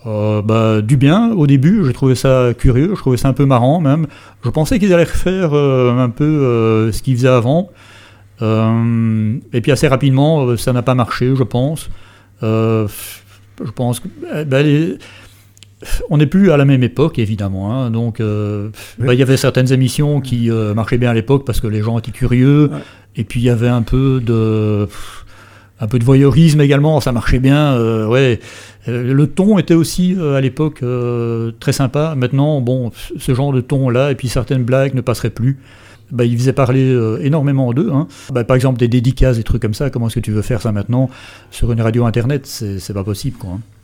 Du bien au début, j'ai trouvé ça curieux, je trouvais ça un peu marrant même. Je pensais qu'ils allaient refaire un peu ce qu'ils faisaient avant. Et puis assez rapidement, ça n'a pas marché, je pense. Je pense que on n'est plus à la même époque, évidemment. Hein, donc, il y avait certaines émissions qui marchaient bien à l'époque parce que les gens étaient curieux. Ouais. Et puis il y avait un peu de voyeurisme également, ça marchait bien. Ouais. Le ton était aussi à l'époque très sympa. Maintenant, ce genre de ton-là, et puis certaines blagues ne passeraient plus. Ils faisaient parler énormément d'eux. Hein. Par exemple, des dédicaces, des trucs comme ça. Comment est-ce que tu veux faire ça maintenant sur une radio internet ? C'est pas possible, quoi. Hein.